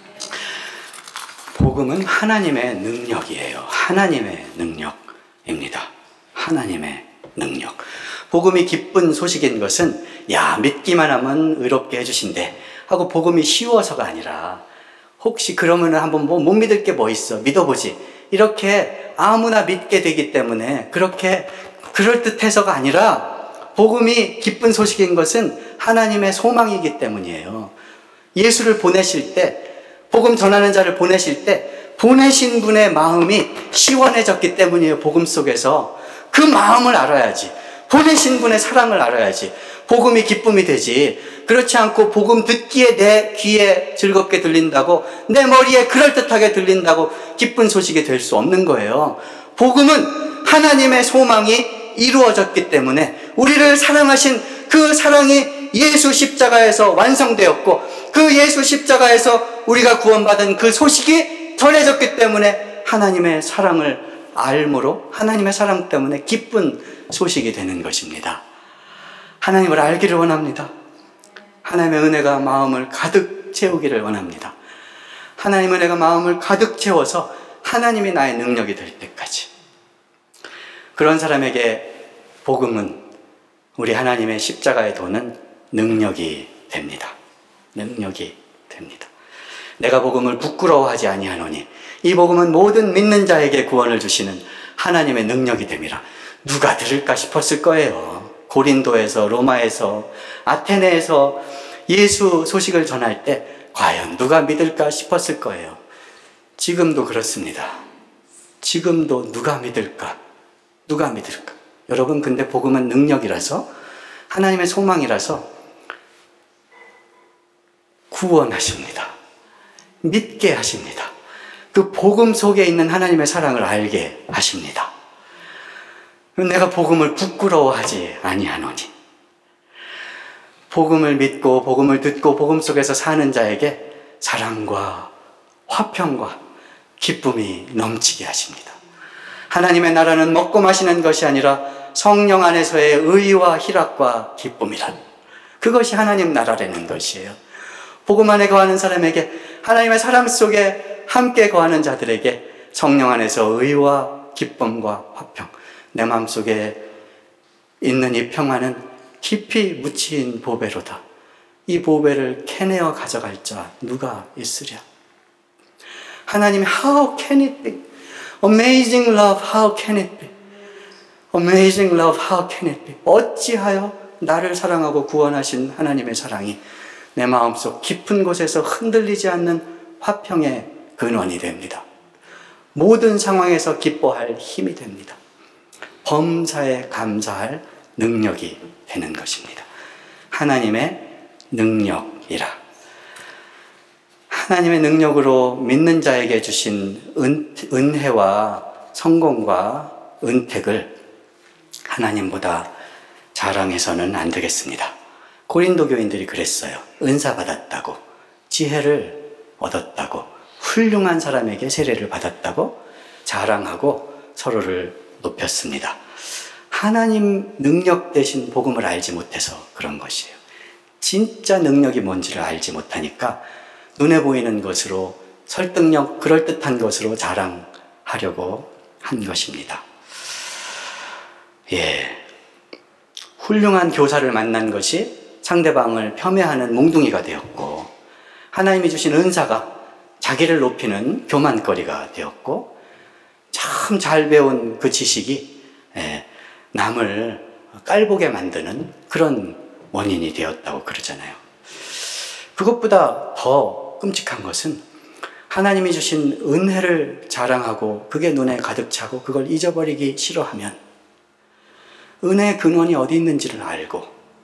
복음은 하나님의 능력이에요. 하나님의 능력입니다. 하나님의 능력. 복음이 기쁜 소식인 것은 야, 믿기만 하면 의롭게 해주신대 하고 복음이 쉬워서가 아니라, 혹시 그러면 한번 뭐 못 믿을 게 뭐 있어, 믿어보지, 이렇게 아무나 믿게 되기 때문에 그렇게 그럴듯해서가 아니라, 복음이 기쁜 소식인 것은 하나님의 소망이기 때문이에요. 예수를 보내실 때, 복음 전하는 자를 보내실 때 보내신 분의 마음이 시원해졌기 때문이에요. 복음 속에서 그 마음을 알아야지, 보내신 분의 사랑을 알아야지 복음이 기쁨이 되지. 그렇지 않고 복음 듣기에 내 귀에 즐겁게 들린다고, 내 머리에 그럴듯하게 들린다고 기쁜 소식이 될 수 없는 거예요. 복음은 하나님의 소망이 이루어졌기 때문에, 우리를 사랑하신 그 사랑이 예수 십자가에서 완성되었고, 그 예수 십자가에서 우리가 구원받은 그 소식이 전해졌기 때문에 하나님의 사랑을 알므로 하나님의 사랑 때문에 기쁜 소식이 되는 것입니다. 하나님을 알기를 원합니다. 하나님의 은혜가 마음을 가득 채우기를 원합니다. 하나님의 은혜가 마음을 가득 채워서 하나님이 나의 능력이 될 때까지. 그런 사람에게 복음은, 우리 하나님의 십자가의 도는 능력이 됩니다. 능력이 됩니다. 내가 복음을 부끄러워하지 아니하노니 이 복음은 모든 믿는 자에게 구원을 주시는 하나님의 능력이 됨이라. 누가 들을까 싶었을 거예요. 고린도에서, 로마에서, 아테네에서 예수 소식을 전할 때 과연 누가 믿을까 싶었을 거예요. 지금도 그렇습니다. 지금도 누가 믿을까? 누가 믿을까? 여러분, 근데 복음은 능력이라서, 하나님의 소망이라서 구원하십니다. 믿게 하십니다. 그 복음 속에 있는 하나님의 사랑을 알게 하십니다. 내가 복음을 부끄러워하지 아니하노니, 복음을 믿고 복음을 듣고 복음 속에서 사는 자에게 사랑과 화평과 기쁨이 넘치게 하십니다. 하나님의 나라는 먹고 마시는 것이 아니라 성령 안에서의 의와 희락과 기쁨이란, 그것이 하나님 나라라는 것이에요. 복음 안에 거하는 사람에게, 하나님의 사랑 속에 함께 거하는 자들에게 성령 안에서 의와 기쁨과 화평, 내 마음속에 있는 이 평화는 깊이 묻힌 보배로다. 이 보배를 캐내어 가져갈 자 누가 있으랴. 하나님이 How can it be? Amazing love, how can it be? Amazing love, how can it be? 어찌하여 나를 사랑하고 구원하신 하나님의 사랑이 내 마음속 깊은 곳에서 흔들리지 않는 화평의 근원이 됩니다. 모든 상황에서 기뻐할 힘이 됩니다. 범사에 감사할 능력이 되는 것입니다. 하나님의 능력이라. 하나님의 능력으로 믿는 자에게 주신 은, 은혜와 성공과 은택을 하나님보다 자랑해서는 안 되겠습니다. 고린도 교인들이 그랬어요. 은사 받았다고, 지혜를 얻었다고, 훌륭한 사람에게 세례를 받았다고 자랑하고 서로를 높였습니다. 하나님 능력 대신 복음을 알지 못해서 그런 것이에요. 진짜 능력이 뭔지를 알지 못하니까 눈에 보이는 것으로, 설득력, 그럴듯한 것으로 자랑하려고 한 것입니다. 예, 훌륭한 교사를 만난 것이 상대방을 폄훼하는 몽둥이가 되었고, 하나님이 주신 은사가 자기를 높이는 교만거리가 되었고, 참 잘 배운 그 지식이 남을 깔보게 만드는 그런 원인이 되었다고 그러잖아요. 그것보다 더 끔찍한 것은 하나님이 주신 은혜를 자랑하고 그게 눈에 가득 차고 그걸 잊어버리기 싫어하면, 은혜의 근원이 어디 있는지를 알고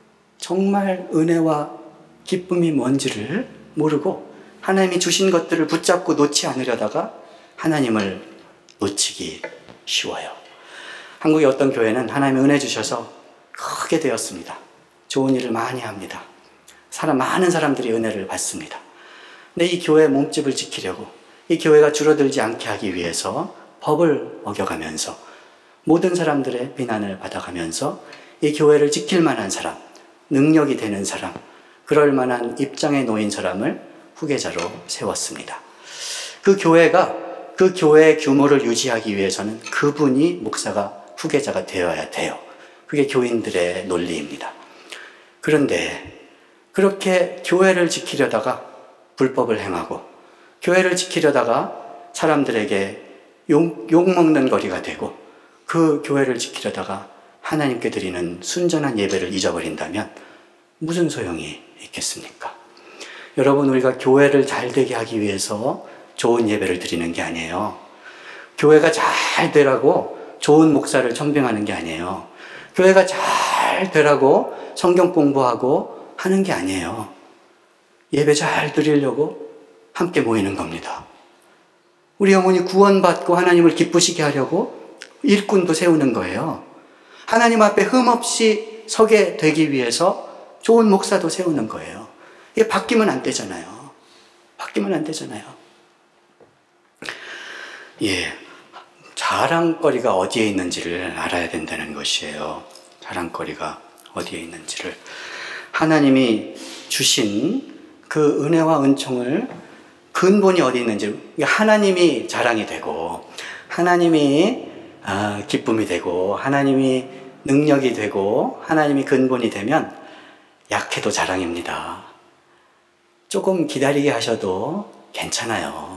정말 은혜와 기쁨이 뭔지를 모르고 하나님이 주신 것들을 붙잡고 놓지 않으려다가 하나님을 놓치기 쉬워요. 한국의 어떤 교회는 하나님의 은혜 주셔서 크게 되었습니다. 좋은 일을 많이 합니다. 사람, 많은 사람들이 은혜를 받습니다. 근데 이 교회의 몸집을 지키려고, 이 교회가 줄어들지 않게 하기 위해서 법을 어겨가면서 모든 사람들의 비난을 받아가면서 이 교회를 지킬 만한 사람, 능력이 되는 사람, 그럴 만한 입장에 놓인 사람을 후계자로 세웠습니다. 그 교회가, 그 교회의 규모를 유지하기 위해서는 그분이 목사가, 후계자가 되어야 돼요. 그게 교인들의 논리입니다. 그런데 그렇게 교회를 지키려다가 불법을 행하고, 교회를 지키려다가 사람들에게 욕, 욕먹는 거리가 되고, 그 교회를 지키려다가 하나님께 드리는 순전한 예배를 잊어버린다면 무슨 소용이 있겠습니까? 여러분, 우리가 교회를 잘 되게 하기 위해서 좋은 예배를 드리는 게 아니에요. 교회가 잘 되라고 좋은 목사를 청빙하는 게 아니에요. 교회가 잘 되라고 성경 공부하고 하는 게 아니에요. 예배 잘 드리려고 함께 모이는 겁니다. 우리 영혼이 구원받고 하나님을 기쁘시게 하려고 일꾼도 세우는 거예요. 하나님 앞에 흠없이 서게 되기 위해서 좋은 목사도 세우는 거예요. 이게 바뀌면 안 되잖아요. 바뀌면 안 되잖아요. 예, 자랑거리가 어디에 있는지를 알아야 된다는 것이에요. 자랑거리가 어디에 있는지를. 하나님이 주신 그 은혜와 은총을 근본이 어디 있는지, 하나님이 자랑이 되고, 하나님이 아, 기쁨이 되고, 하나님이 능력이 되고, 하나님이 근본이 되면 약해도 자랑입니다. 조금 기다리게 하셔도 괜찮아요.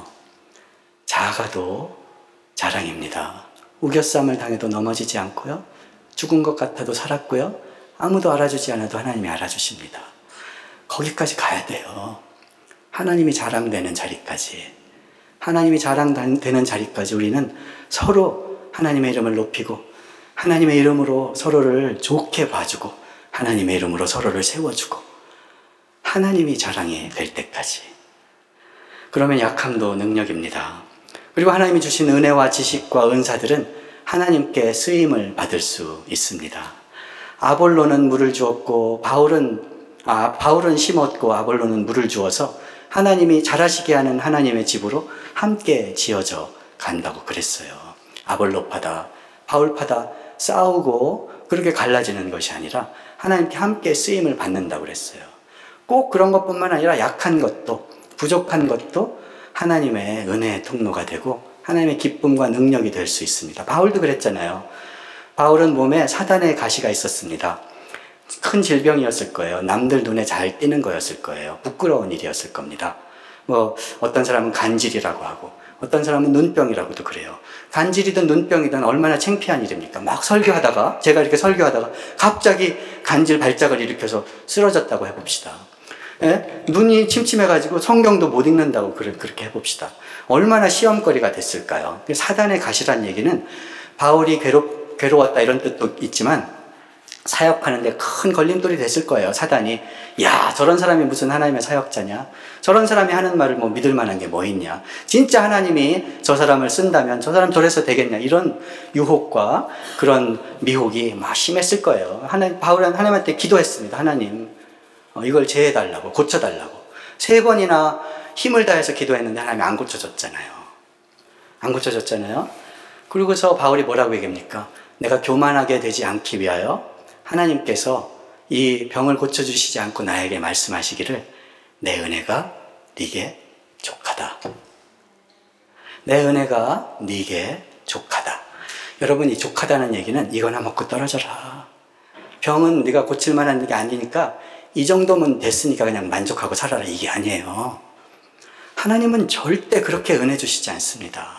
작아도 자랑입니다. 우겨쌈을 당해도 넘어지지 않고요. 죽은 것 같아도 살았고요. 아무도 알아주지 않아도 하나님이 알아주십니다. 거기까지 가야 돼요. 하나님이 자랑되는 자리까지. 하나님이 자랑되는 자리까지 우리는 서로 하나님의 이름을 높이고, 하나님의 이름으로 서로를 좋게 봐주고, 하나님의 이름으로 서로를 세워주고, 하나님이 자랑이 될 때까지. 그러면 약함도 능력입니다. 그리고 하나님이 주신 은혜와 지식과 은사들은 하나님께 쓰임을 받을 수 있습니다. 아볼로는 물을 주었고, 바울은, 아, 바울은 심었고, 아볼로는 물을 주어서 하나님이 자라시게 하는 하나님의 집으로 함께 지어져 간다고 그랬어요. 아볼로 파다, 바울 파다 싸우고 그렇게 갈라지는 것이 아니라 하나님께 함께 쓰임을 받는다고 그랬어요. 꼭 그런 것뿐만 아니라 약한 것도, 부족한 것도 하나님의 은혜의 통로가 되고 하나님의 기쁨과 능력이 될 수 있습니다. 바울도 그랬잖아요. 바울은 몸에 사단의 가시가 있었습니다. 큰 질병이었을 거예요. 남들 눈에 잘 띄는 거였을 거예요. 부끄러운 일이었을 겁니다. 뭐 어떤 사람은 간질이라고 하고, 어떤 사람은 눈병이라고도 그래요. 간질이든 눈병이든 얼마나 창피한 일입니까? 막 설교하다가, 제가 이렇게 설교하다가 갑자기 간질 발작을 일으켜서 쓰러졌다고 해봅시다. 예? 눈이 침침해가지고 성경도 못 읽는다고 그렇게 해봅시다. 얼마나 시험거리가 됐을까요? 사단의 가시란 얘기는 바울이 괴롭, 괴로웠다 이런 뜻도 있지만 사역하는데 큰 걸림돌이 됐을 거예요. 사단이, 야, 저런 사람이 무슨 하나님의 사역자냐? 저런 사람이 하는 말을 뭐 믿을 만한 게 뭐 있냐? 진짜 하나님이 저 사람을 쓴다면 저 사람 저래서 되겠냐? 이런 유혹과 그런 미혹이 막 심했을 거예요. 하나님, 바울은 하나님한테 기도했습니다. 하나님, 어, 이걸 제해달라고, 고쳐달라고. 세 번이나 힘을 다해서 기도했는데 하나님이 안 고쳐졌잖아요. 안 고쳐졌잖아요. 그러고서 바울이 뭐라고 얘기합니까? 내가 교만하게 되지 않기 위하여 하나님께서 이 병을 고쳐주시지 않고 나에게 말씀하시기를, 내 은혜가 네게 족하다. 내 은혜가 네게 족하다. 여러분, 이 족하다는 얘기는 이거나 먹고 떨어져라. 병은 네가 고칠 만한 게 아니니까 이 정도면 됐으니까 그냥 만족하고 살아라. 이게 아니에요. 하나님은 절대 그렇게 은혜 주시지 않습니다.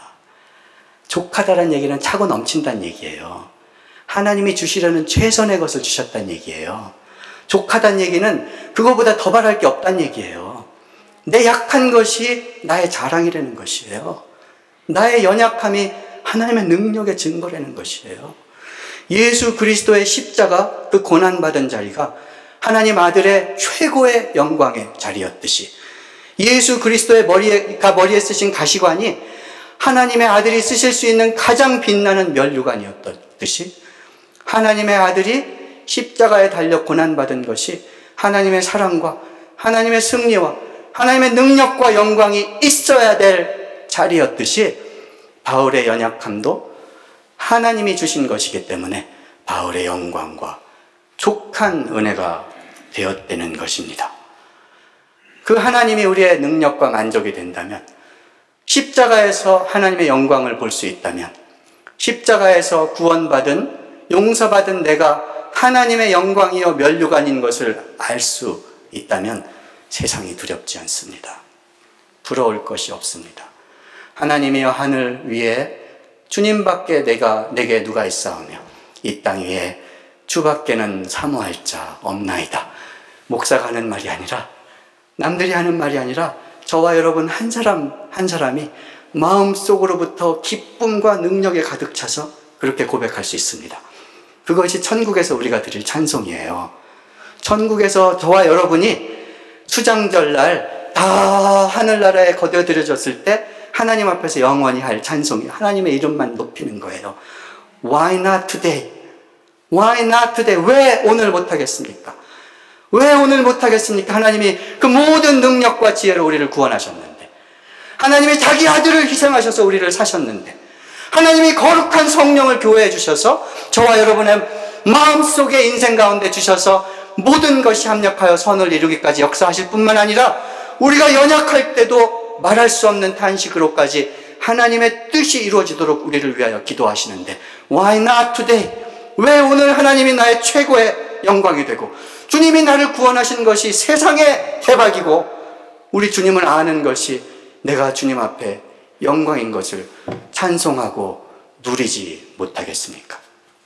족하다는 얘기는 차고 넘친다는 얘기예요. 하나님이 주시려는 최선의 것을 주셨다는 얘기예요. 족하다는 얘기는 그거보다 더 바랄 게 없다는 얘기예요. 내 약한 것이 나의 자랑이라는 것이에요. 나의 연약함이 하나님의 능력의 증거라는 것이에요. 예수 그리스도의 십자가, 그 고난받은 자리가 하나님 아들의 최고의 영광의 자리였듯이 예수 그리스도의 머리에가 머리에 쓰신 가시관이 하나님의 아들이 쓰실 수 있는 가장 빛나는 면류관이었듯이 하나님의 아들이 십자가에 달려 고난받은 것이 하나님의 사랑과 하나님의 승리와 하나님의 능력과 영광이 있어야 될 자리였듯이 바울의 연약함도 하나님이 주신 것이기 때문에 바울의 영광과 족한 은혜가 되었다는 것입니다. 그 하나님이 우리의 능력과 만족이 된다면, 십자가에서 하나님의 영광을 볼 수 있다면, 십자가에서 구원받은 용서받은 내가 하나님의 영광이요 면류관인 것을 알 수 있다면 세상이 두렵지 않습니다. 부러울 것이 없습니다. 하나님이여 하늘 위에 주님밖에 내가 내게 누가 있사오며 이 땅 위에 주밖에는 사모할 자 없나이다. 목사가 하는 말이 아니라, 남들이 하는 말이 아니라 저와 여러분 한 사람 한 사람이 마음속으로부터 기쁨과 능력에 가득 차서 그렇게 고백할 수 있습니다. 그것이 천국에서 우리가 드릴 찬송이에요. 천국에서 저와 여러분이 수장절날 다 하늘나라에 거둬들여졌을 때 하나님 앞에서 영원히 할 찬송이 하나님의 이름만 높이는 거예요. Why not today? Why not today? 왜 오늘 못하겠습니까? 왜 오늘 못하겠습니까? 하나님이 그 모든 능력과 지혜로 우리를 구원하셨는데, 하나님이 자기 아들을 희생하셔서 우리를 사셨는데, 하나님이 거룩한 성령을 교회에 주셔서 저와 여러분의 마음속에 인생 가운데 주셔서 모든 것이 합력하여 선을 이루기까지 역사하실 뿐만 아니라 우리가 연약할 때도 말할 수 없는 탄식으로까지 하나님의 뜻이 이루어지도록 우리를 위하여 기도하시는데, Why not today? 왜 오늘 하나님이 나의 최고의 영광이 되고 주님이 나를 구원하신 것이 세상의 대박이고 우리 주님을 아는 것이 내가 주님 앞에 영광인 것을 찬송하고 누리지 못하겠습니까?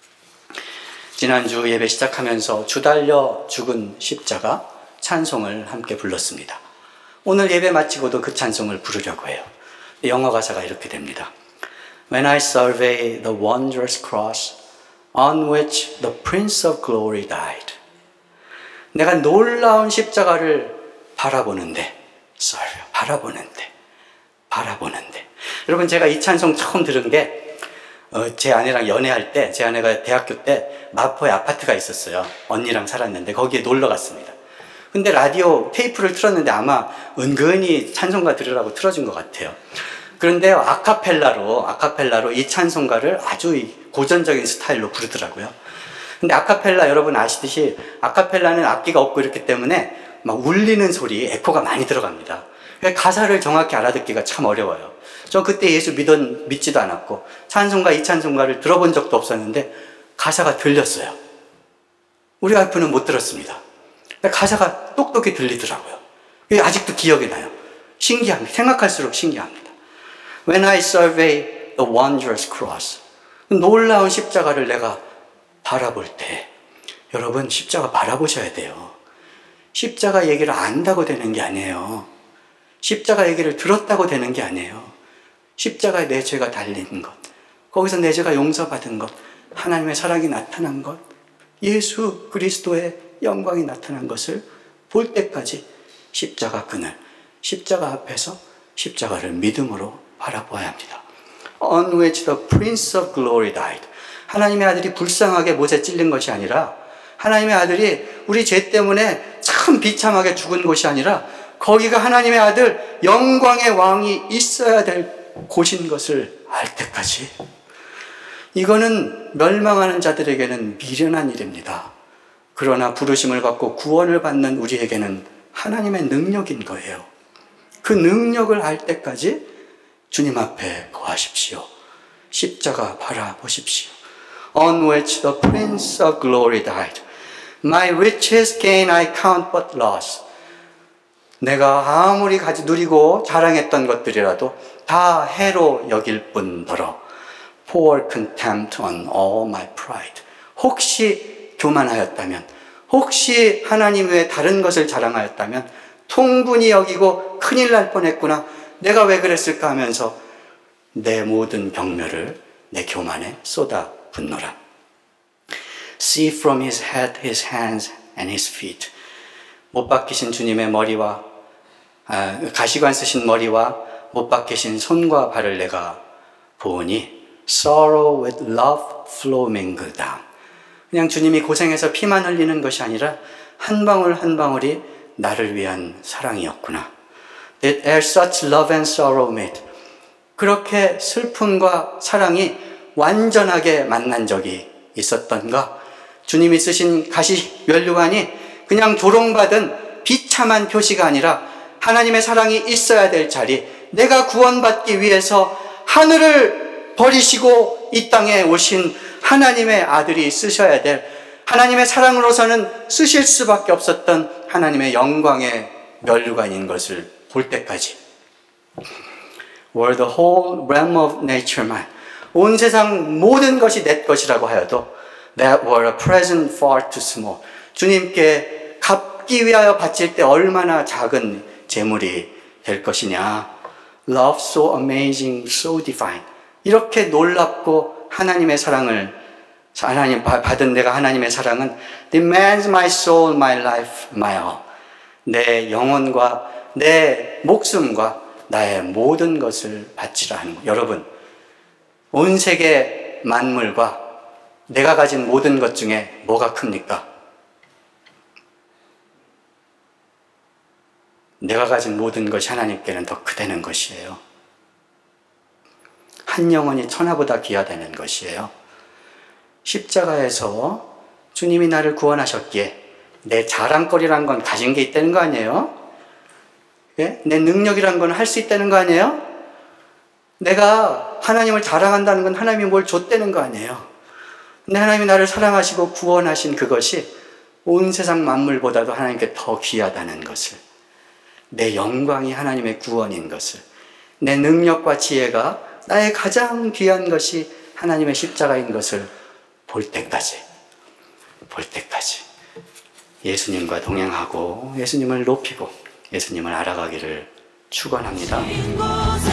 지난주 예배 시작하면서 주 달려 죽은 십자가 찬송을 함께 불렀습니다. 오늘 예배 마치고도 그 찬송을 부르려고 해요. 영어 가사가 이렇게 됩니다. When I survey the wondrous cross on which the Prince of Glory died. 내가 놀라운 십자가를 바라보는데, survey, 바라보는데, 바라보는데. 여러분, 제가 이 찬송 처음 들은 게, 어, 제 아내랑 연애할 때, 제 아내가 대학교 때 마포에 아파트가 있었어요. 언니랑 살았는데, 거기에 놀러 갔습니다. 근데 라디오 테이프를 틀었는데 아마 은근히 찬송가 들으라고 틀어준 것 같아요. 그런데 아카펠라로, 아카펠라로 이 찬송가를 아주 고전적인 스타일로 부르더라고요. 근데 아카펠라 여러분 아시듯이 아카펠라는 악기가 없고 이렇기 때문에 막 울리는 소리, 에코가 많이 들어갑니다. 가사를 정확히 알아듣기가 참 어려워요. 저 그때 예수 믿은, 믿지도 않았고 찬송가, 이 찬송가를 들어본 적도 없었는데 가사가 들렸어요. 우리 와이프는 못 들었습니다. 가사가 똑똑히 들리더라고요. 아직도 기억이 나요. 신기합니다. 생각할수록 신기합니다. When I survey the wondrous cross, 놀라운 십자가를 내가 바라볼 때, 여러분 십자가 바라보셔야 돼요. 십자가 얘기를 안다고 되는 게 아니에요. 십자가 얘기를 들었다고 되는 게 아니에요. 십자가에 내 죄가 달린 것, 거기서 내 죄가 용서받은 것, 하나님의 사랑이 나타난 것, 예수 그리스도의 영광이 나타난 것을 볼 때까지 십자가 그늘, 십자가 앞에서 십자가를 믿음으로 바라보아야 합니다. On which the Prince of Glory died. 하나님의 아들이 불쌍하게 못에 찔린 것이 아니라, 하나님의 아들이 우리 죄 때문에 참 비참하게 죽은 곳이 아니라, 거기가 하나님의 아들 영광의 왕이 있어야 될 곳인 것을 알 때까지. 이거는 멸망하는 자들에게는 미련한 일입니다. 그러나 부르심을 받고 구원을 받는 우리에게는 하나님의 능력인 거예요. 그 능력을 알 때까지 주님 앞에 거하십시오. 십자가 바라보십시오. On which the Prince of Glory died. My riches gain I count but loss. 내가 아무리 가지 누리고 자랑했던 것들이라도 다 해로 여길 뿐더러 pour contempt on all my pride. 혹시 교만하였다면, 혹시 하나님 외에 다른 것을 자랑하였다면 통분히 여기고 큰일 날 뻔했구나, 내가 왜 그랬을까 하면서 내 모든 경멸을 내 교만에 쏟아 붓노라. See from his head, his hands and his feet. 못 박히신 주님의 머리와 아, 가시관 쓰신 머리와 못 박히신 손과 발을 내가 보니 sorrow with love flow mingled down. 그냥 주님이 고생해서 피만 흘리는 것이 아니라 한 방울 한 방울이 나를 위한 사랑이었구나. That ere such love and sorrow met. 그렇게 슬픔과 사랑이 완전하게 만난 적이 있었던가? 주님이 쓰신 가시 면류관이 그냥 조롱받은 비참한 표시가 아니라 하나님의 사랑이 있어야 될 자리, 내가 구원받기 위해서 하늘을 버리시고 이 땅에 오신 하나님의 아들이 쓰셔야 될, 하나님의 사랑으로서는 쓰실 수밖에 없었던 하나님의 영광의 면류관인 것을 볼 때까지. Were the whole realm of nature mine. 온 세상 모든 것이 내 것이라고 하여도 that were a present far too small. 주님께 갚기 위하여 바칠 때 얼마나 작은 재물이 될 것이냐. Love so amazing, so divine. 이렇게 놀랍고 하나님의 사랑을 하나님 받은 내가 하나님의 사랑은 demands my soul, my life, my all. 내 영혼과 내 목숨과 나의 모든 것을 바치라 하는 것. 여러분, 온 세계 만물과 내가 가진 모든 것 중에 뭐가 큽니까? 내가 가진 모든 것이 하나님께는 더 크다는 것이에요. 한 영혼이 천하보다 귀하다는 것이에요. 십자가에서 주님이 나를 구원하셨기에 내 자랑거리란 건 가진 게 있다는 거 아니에요? 예? 내 능력이란 건 할 수 있다는 거 아니에요? 내가 하나님을 자랑한다는 건 하나님이 뭘 줬다는 거 아니에요? 근데 하나님이 나를 사랑하시고 구원하신 그것이 온 세상 만물보다도 하나님께 더 귀하다는 것을, 내 영광이 하나님의 구원인 것을, 내 능력과 지혜가 나의 가장 귀한 것이 하나님의 십자가인 것을 볼 때까지, 볼 때까지 예수님과 동행하고 예수님을 높이고 예수님을 알아가기를 축원합니다.